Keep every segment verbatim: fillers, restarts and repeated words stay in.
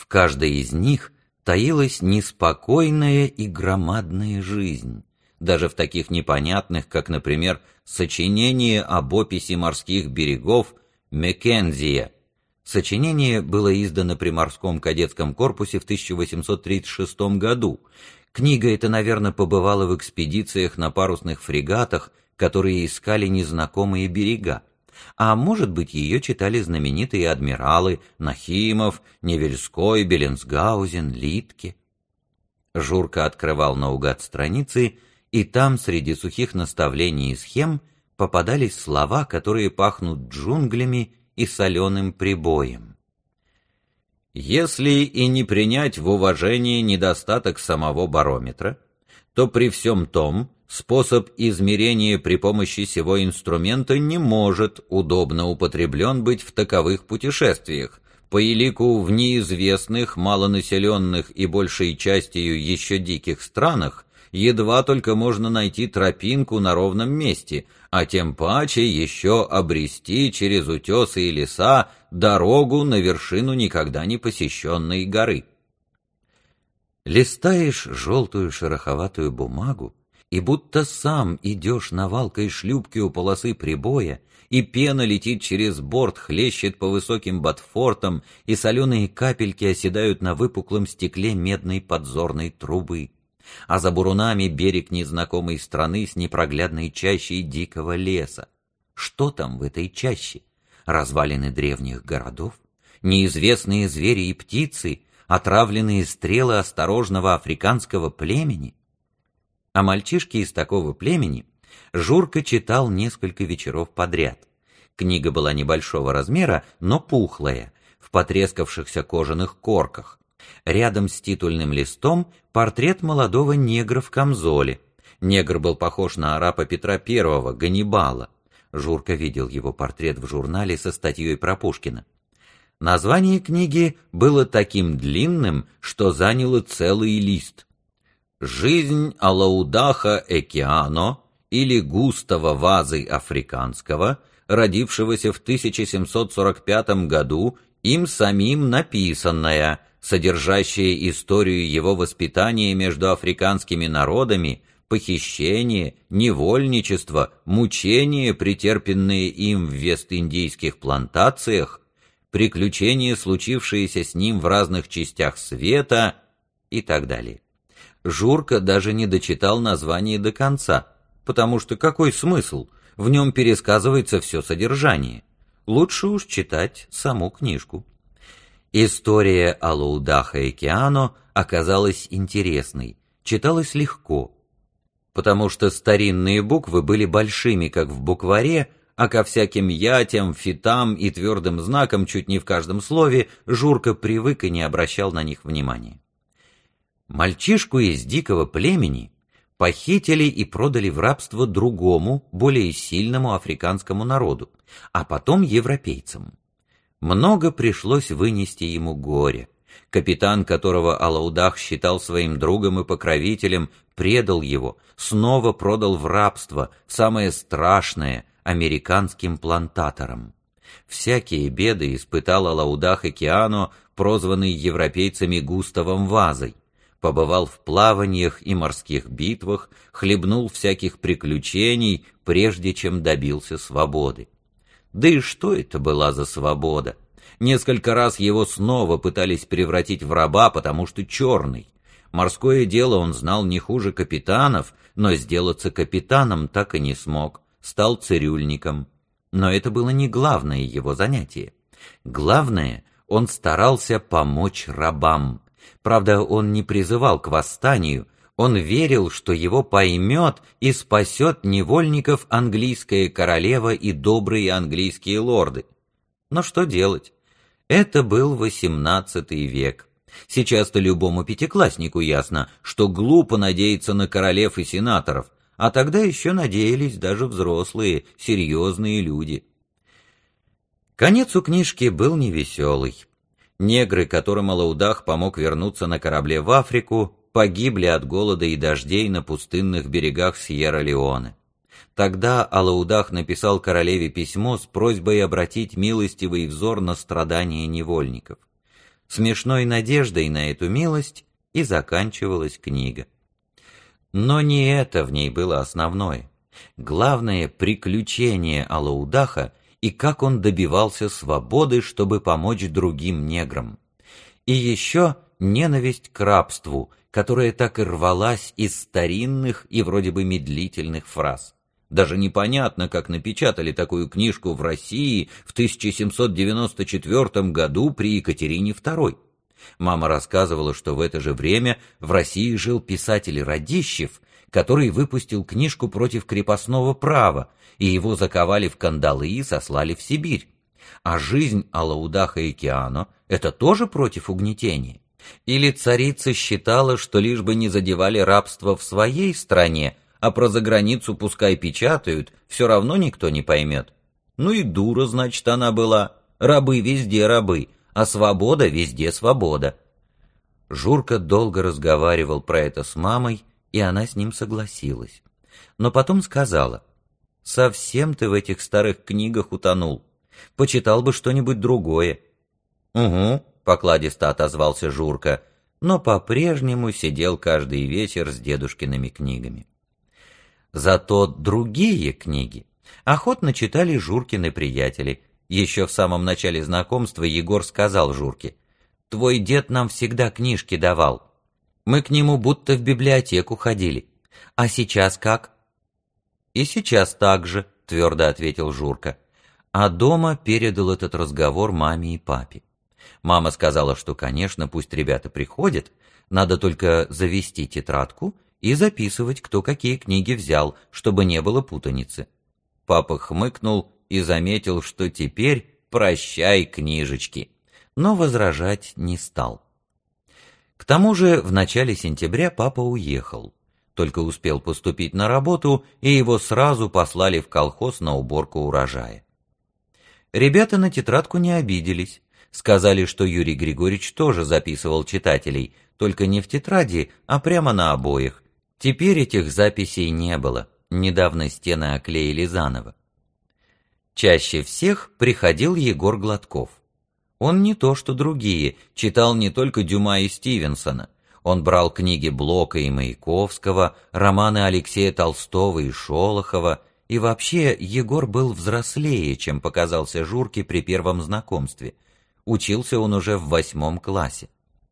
В каждой из них таилась неспокойная и громадная жизнь, даже в таких непонятных, как, например, сочинение об описи морских берегов Маккензия. Сочинение было издано при морском кадетском корпусе в тысяча восемьсот тридцать шестом году. Книга эта, наверное, побывала в экспедициях на парусных фрегатах, которые искали незнакомые берега. А может быть, ее читали знаменитые адмиралы Нахимов, Невельской, Беллинсгаузен, Литке. Журка открывал наугад страницы, и там, среди сухих наставлений и схем, попадались слова, которые пахнут джунглями и соленым прибоем. Если и не принять в уважение недостаток самого барометра, то при всем том способ измерения при помощи сего инструмента не может удобно употреблен быть в таковых путешествиях, по елику в неизвестных, малонаселенных и большей частью еще диких странах едва только можно найти тропинку на ровном месте, а тем паче еще обрести через утесы и леса дорогу на вершину никогда не посещенной горы. Листаешь желтую шероховатую бумагу, и будто сам идешь на валкой шлюпке у полосы прибоя, и пена летит через борт, хлещет по высоким ботфортам, и соленые капельки оседают на выпуклом стекле медной подзорной трубы. А за бурунами берег незнакомой страны с непроглядной чащей дикого леса. Что там в этой чаще? Развалины древних городов? Неизвестные звери и птицы? Отравленные стрелы осторожного африканского племени? А мальчишки из такого племени Журка читал несколько вечеров подряд. Книга была небольшого размера, но пухлая, в потрескавшихся кожаных корках. Рядом с титульным листом портрет молодого негра в камзоле. Негр был похож на араба Петра Первого, Ганнибала. Журка видел его портрет в журнале со статьей про Пушкина. Название книги было таким длинным, что заняло целый лист. «Жизнь Алаудаха Экиано» или Густава Вазы Африканского, родившегося в тысяча семьсот сорок пятом году, им самим написанная, содержащая историю его воспитания между африканскими народами, похищение, невольничество, мучения, претерпенные им в вест-индийских плантациях, приключения, случившиеся с ним в разных частях света и так далее. Журка даже не дочитал название до конца, потому что какой смысл? В нем пересказывается все содержание. Лучше уж читать саму книжку. История Алаудаха Экиано оказалась интересной, читалась легко, потому что старинные буквы были большими, как в букваре, а ко всяким ятям, фитам и твердым знакам чуть не в каждом слове Журка привык и не обращал на них внимания. Мальчишку из дикого племени похитили и продали в рабство другому, более сильному африканскому народу, а потом европейцам. Много пришлось вынести ему горя. Капитан, которого Алаудах считал своим другом и покровителем, предал его, снова продал в рабство, самое страшное, американским плантаторам. Всякие беды испытал Алаудах Экиано, прозванный европейцами Густавом Вазой. Побывал в плаваниях и морских битвах, хлебнул всяких приключений, прежде чем добился свободы. Да и что это была за свобода? Несколько раз его снова пытались превратить в раба, потому что черный. Морское дело он знал не хуже капитанов, но сделаться капитаном так и не смог, стал цирюльником. Но это было не главное его занятие. Главное, он старался помочь рабам. Правда, он не призывал к восстанию, он верил, что его поймет и спасет невольников английская королева и добрые английские лорды. Но что делать? Это был восемнадцатый век. Сейчас-то любому пятикласснику ясно, что глупо надеяться на королев и сенаторов, а тогда еще надеялись даже взрослые, серьезные люди. Конец у книжки был невеселый. Негры, которым Алаудах помог вернуться на корабле в Африку, погибли от голода и дождей на пустынных берегах Сьерра-Леоне. Тогда Алаудах написал королеве письмо с просьбой обратить милостивый взор на страдания невольников. Смешной надеждой на эту милость и заканчивалась книга. Но не это в ней было основное. Главное — приключение Алаудаха и как он добивался свободы, чтобы помочь другим неграм. И еще ненависть к рабству, которая так и рвалась из старинных и вроде бы медлительных фраз. Даже непонятно, как напечатали такую книжку в России в тысяча семьсот девяносто четвёртом году при Екатерине второй. Мама рассказывала, что в это же время в России жил писатель Радищев, который выпустил книжку против крепостного права, и его заковали в кандалы и сослали в Сибирь. А жизнь Алаудаха и Киано — это тоже против угнетения? Или царица считала, что лишь бы не задевали рабство в своей стране, а про заграницу пускай печатают, все равно никто не поймет? Ну и дура, значит, она была. Рабы везде рабы, а свобода везде свобода. Журка долго разговаривал про это с мамой, и она с ним согласилась. Но потом сказала: «Совсем ты в этих старых книгах утонул. Почитал бы что-нибудь другое». «Угу», — покладисто отозвался Журка, но по-прежнему сидел каждый вечер с дедушкиными книгами. Зато другие книги охотно читали Журкины приятели. Еще в самом начале знакомства Егор сказал Журке: «Твой дед нам всегда книжки давал. Мы к нему будто в библиотеку ходили. А сейчас как?» «И сейчас так же», — твердо ответил Журка. А дома передал этот разговор маме и папе. Мама сказала, что, конечно, пусть ребята приходят, надо только завести тетрадку и записывать, кто какие книги взял, чтобы не было путаницы. Папа хмыкнул и заметил, что теперь прощай книжечки, но возражать не стал. К тому же в начале сентября папа уехал, только успел поступить на работу, и его сразу послали в колхоз на уборку урожая. Ребята на тетрадку не обиделись, сказали, что Юрий Григорьевич тоже записывал читателей, только не в тетради, а прямо на обоях. Теперь этих записей не было, недавно стены оклеили заново. Чаще всех приходил Егор Гладков. Он не то что другие, читал не только Дюма и Стивенсона. Он брал книги Блока и Маяковского, романы Алексея Толстого и Шолохова, и вообще Егор был взрослее, чем показался Журке при первом знакомстве. Учился он уже в восьмом классе.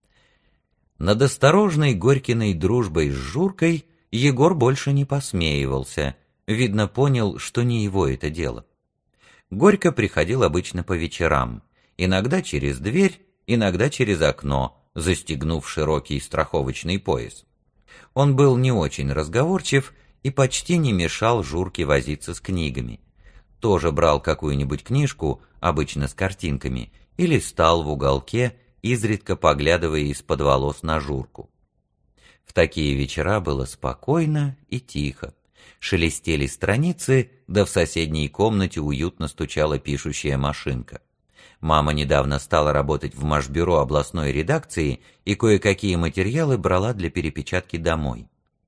Над осторожной Горькиной дружбой с Журкой Егор больше не посмеивался, видно, понял, что не его это дело. Горько приходил обычно по вечерам, иногда через дверь, иногда через окно, застегнув широкий страховочный пояс. Он был не очень разговорчив и почти не мешал Журке возиться с книгами. Тоже брал какую-нибудь книжку, обычно с картинками, и листал в уголке, изредка поглядывая из-под волос на Журку. В такие вечера было спокойно и тихо. Шелестели страницы, да в соседней комнате уютно стучала пишущая машинка. Мама недавно стала работать в Машбюро областной редакции и кое-какие материалы брала для перепечатки домой.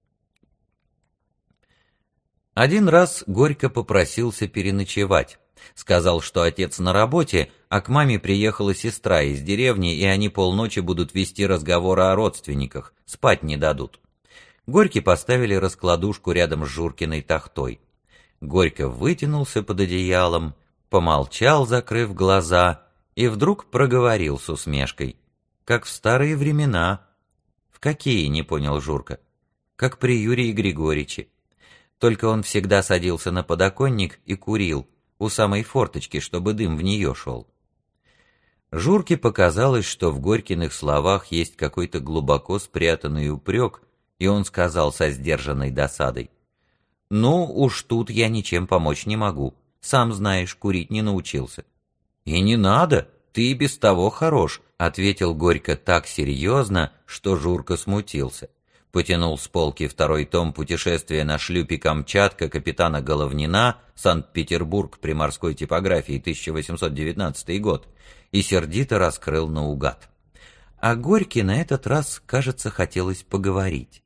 Один раз Горько попросился переночевать. Сказал, что отец на работе, а к маме приехала сестра из деревни, и они полночи будут вести разговоры о родственниках, спать не дадут. Горьке поставили раскладушку рядом с Журкиной тахтой. Горько вытянулся под одеялом, помолчал, закрыв глаза, и вдруг проговорил с усмешкой: «Как в старые времена». «В какие?» — не понял Журка. «Как при Юрии Григорьевиче. Только он всегда садился на подоконник и курил, у самой форточки, чтобы дым в нее шел». Журке показалось, что в Горькиных словах есть какой-то глубоко спрятанный упрек, и он сказал со сдержанной досадой: «Ну, уж тут я ничем помочь не могу. Сам знаешь, курить не научился». «И не надо, ты и без того хорош», — ответил Горько так серьезно, что Журка смутился. Потянул с полки второй том «Путешествие на шлюпе Камчатка» капитана Головнина, Санкт-Петербург, приморской типографии, тысяча восемьсот девятнадцатый год, и сердито раскрыл наугад. А Горьке на этот раз, кажется, хотелось поговорить.